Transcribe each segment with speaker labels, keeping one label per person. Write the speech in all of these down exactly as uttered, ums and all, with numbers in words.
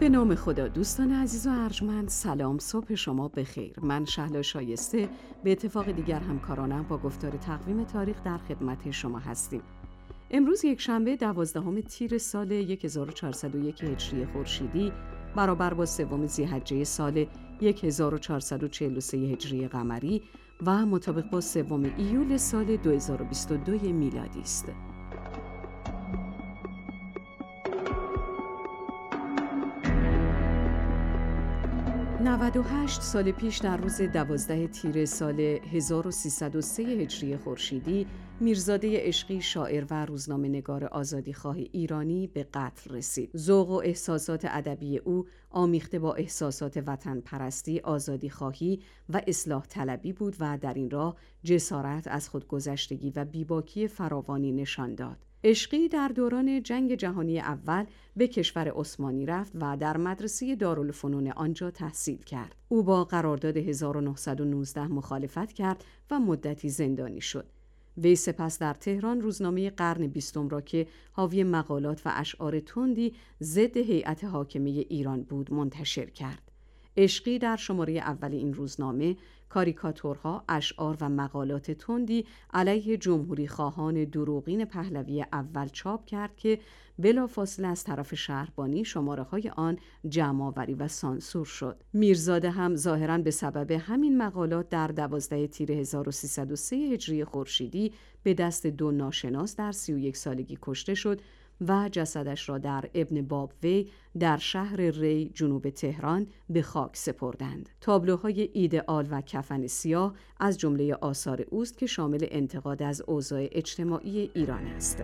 Speaker 1: نام خدا. دوستان عزیز و ارجمند، سلام، صبح شما بخیر. من شهلا شایسته به اتفاق دیگر همکارانم با گفتار تقویم تاریخ در خدمت شما هستیم. امروز یک شنبه دوازدهم تیر سال هزار و چهارصد و یک هجری خورشیدی برابر با سوم ذی‌حجه سال هزار و چهارصد و چهل و سه هجری قمری و مطابق با سوم ایول سال دو هزار و بیست و دو میلادی است. نود و هشت سال پیش در روز دوازده تیر سال هزار و سیصد و سه هجری خورشیدی میرزاده عشقی، شاعر و روزنامه‌نگار آزادیخواه ایرانی به قتل رسید. ذوق و احساسات ادبی او آمیخته با احساسات وطن پرستی، آزادیخواهی و اصلاح طلبی بود و در این راه جسارت، از خودگذشتگی و بیباکی فراوانی نشان داد. عشقی در دوران جنگ جهانی اول به کشور عثمانی رفت و در مدرسه دارالفنون آنجا تحصیل کرد. او با قرارداد هزار و نهصد و نوزده مخالفت کرد و مدتی زندانی شد. وی سپس در تهران روزنامه قرن بیستم را که حاوی مقالات و اشعار تندی ضد هیئت حاکمه ایران بود منتشر کرد. عشقی در شماره اول این روزنامه کاریکاتورها، اشعار و مقالات تندی علیه جمهوری خواهان دروغین پهلوی اول چاپ کرد که بلافاصله از طرف شهربانی شماره های آن جمع‌آوری و سانسور شد. میرزاده هم ظاهراً به سبب همین مقالات در دوازده تیر هزار و سیصد و سه هجری خورشیدی به دست دو ناشناس در سی و یک سالگی کشته شد و جسدش را در ابن باب وی در شهر ری جنوب تهران به خاک سپردند. تابلوهای ایدئال و کفن سیاه از جمله آثار اوست که شامل انتقاد از اوضاع اجتماعی ایران است.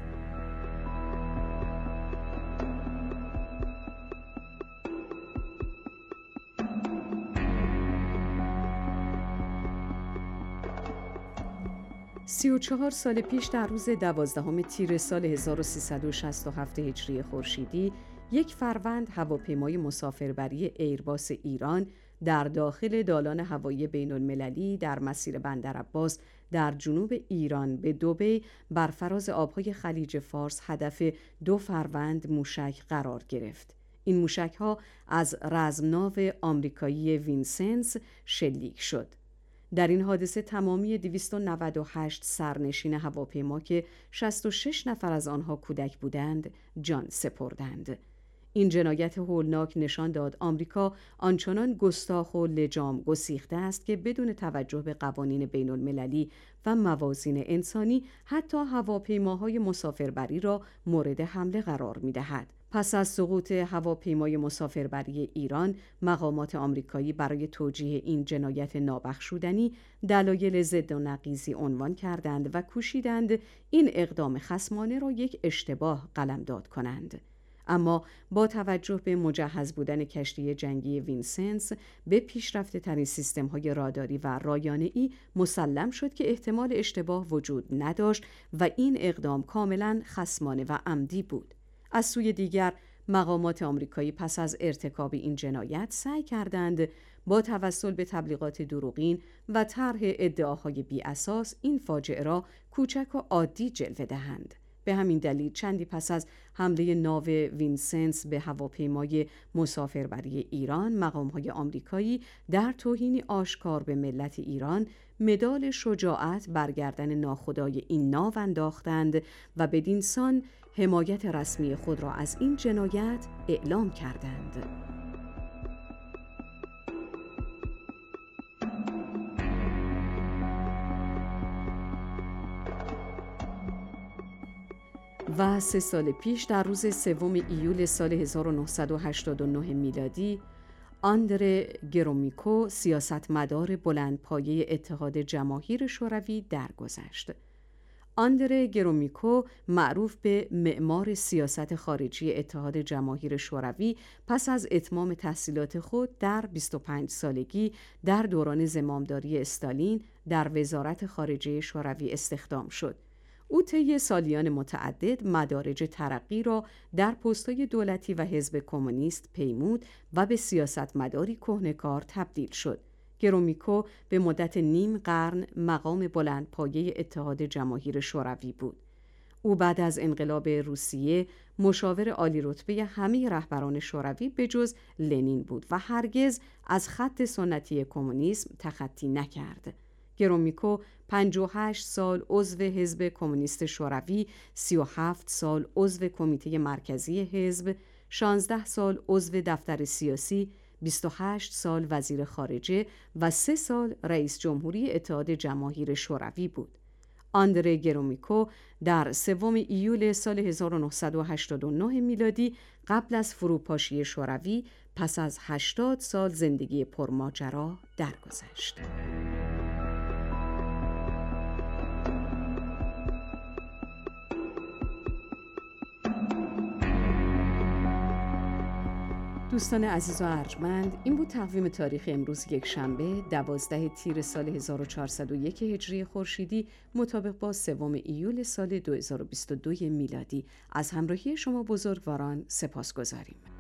Speaker 1: سی و چهار سال پیش در روز دوازدهم تیر سال هزار و سیصد و شصت و هفت هجری خورشیدی یک فروند هواپیمای مسافربری ایرباس ایران در داخل دالان هوایی بین المللی در مسیر بندرعباس در جنوب ایران به دبی بر فراز آبهای خلیج فارس هدف دو فروند موشک قرار گرفت. این موشک‌ها از رزمناو آمریکایی وینسنس شلیک شد. در این حادثه تمامی دویست و نود و هشت سرنشین هواپیما که شصت و شش نفر از آنها کودک بودند جان سپردند. این جنایت هولناک نشان داد آمریکا آنچنان گستاخ و لجام گسیخته است که بدون توجه به قوانین بین المللی و موازین انسانی حتی هواپیماهای مسافربری را مورد حمله قرار می‌دهد. پس از سقوط هواپیمای مسافربری ایران، مقامات آمریکایی برای توجیه این جنایت نابخشودنی دلایل ضد و نقیضی عنوان کردند و کوشیدند این اقدام خصمانه را یک اشتباه قلمداد کنند. اما با توجه به مجهز بودن کشتی جنگی وینسنس به پیشرفته ترین سیستم های راداری و رایانه‌ای مسلم شد که احتمال اشتباه وجود نداشت و این اقدام کاملا خصمانه و عمدی بود. از سوی دیگر مقامات آمریکایی پس از ارتکاب این جنایت سعی کردند با توسل به تبلیغات دروغین و طرح ادعاهای بی اساس این فاجعه را کوچک و عادی جلوه دهند. به همین دلیل چندی پس از حمله ناو وینسنس به هواپیمای مسافربری ایران، مقام‌های آمریکایی در توهینی آشکار به ملت ایران مدال شجاعت بر گردن ناخدای این ناو انداختند و بدین سان حمایت رسمی خود را از این جنایت اعلام کردند. و سه سال پیش در روز سوم ایول سال هزار و نهصد و هشتاد و نه میلادی آندره گرومیکو، سیاستمدار بلندپایه اتحاد جماهیر شوروی درگذشت. آندره گرومیکو، معروف به معمار سیاست خارجی اتحاد جماهیر شوروی، پس از اتمام تحصیلات خود در بیست و پنج سالگی در دوران زمامداری استالین در وزارت خارجه شوروی استخدام شد. او طی سالیان متعدد مدارج ترقی را در پست‌های دولتی و حزب کمونیست پیمود و به سیاستمداری کهنه‌کار تبدیل شد. گرومیکو به مدت نیم قرن مقام بلندپایه اتحاد جماهیر شوروی بود. او بعد از انقلاب روسیه مشاور عالی رتبه همه رهبران شوروی به جز لنین بود و هرگز از خط سنتی کمونیسم تخطی نکرد. گرومیکو پنجاه و هشت سال عضو حزب کمونیست شوروی، سی و هفت سال عضو کمیته مرکزی حزب، شانزده سال عضو دفتر سیاسی، بیست و هشت سال وزیر خارجه و سه سال رئیس جمهوری اتحاد جماهیر شوروی بود. آندره گرومیکو در سوم ایول سال هزار و نهصد و هشتاد و نه میلادی قبل از فروپاشی شوروی پس از هشتاد سال زندگی پرماجرا درگذشت. دوستان عزیز و ارجمند، این بود تقویم تاریخ امروز یک شنبه دوازده تیر سال هزار و چهارصد و یک هجری خورشیدی مطابق با سوم ایول سال دو هزار و بیست و دو میلادی. از همراهی شما بزرگواران سپاسگزاریم.